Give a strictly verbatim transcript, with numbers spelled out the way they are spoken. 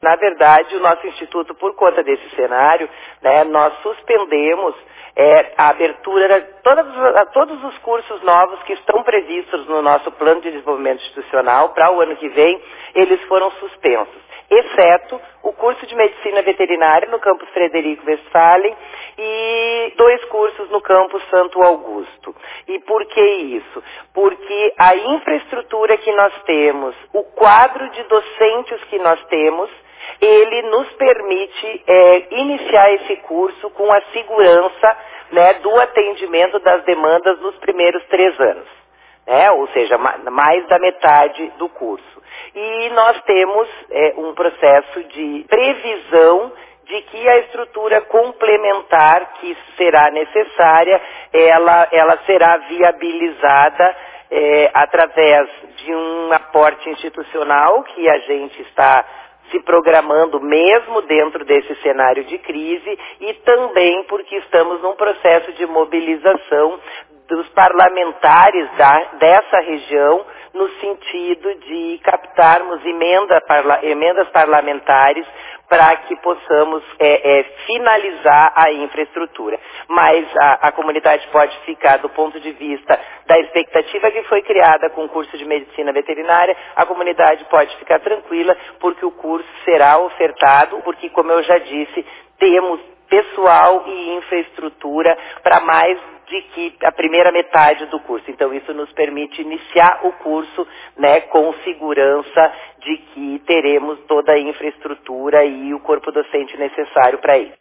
na verdade, o nosso Instituto, por conta desse cenário, né, nós suspendemos é, a abertura de todos, todos os cursos novos que estão previstos no nosso plano de desenvolvimento institucional para o ano que vem, eles foram suspensos, exceto o curso de Medicina Veterinária no campus Frederico Westphalen e dois cursos no campus Santo Augusto. E por que isso? Porque a infraestrutura que nós temos, o quadro de docentes que nós temos, ele nos permite é, iniciar esse curso com a segurança, né, do atendimento das demandas nos primeiros três anos. É, ou seja, mais da metade do curso. E nós temos é, um processo de previsão de que a estrutura complementar que será necessária, ela, ela será viabilizada é, através de um aporte institucional que a gente está se programando mesmo dentro desse cenário de crise e também porque estamos num processo de mobilização dos parlamentares da, dessa região no sentido de captarmos emenda, parla, emendas parlamentares para que possamos é, é, finalizar a infraestrutura. Mas a, a comunidade pode ficar, do ponto de vista da expectativa que foi criada com o curso de Medicina Veterinária, a comunidade pode ficar tranquila, porque o curso será ofertado, porque, como eu já disse, temos pessoal e infraestrutura para mais de que a primeira metade do curso. Então, isso nos permite iniciar o curso, né, com segurança de que teremos toda a infraestrutura e o corpo docente necessário para isso.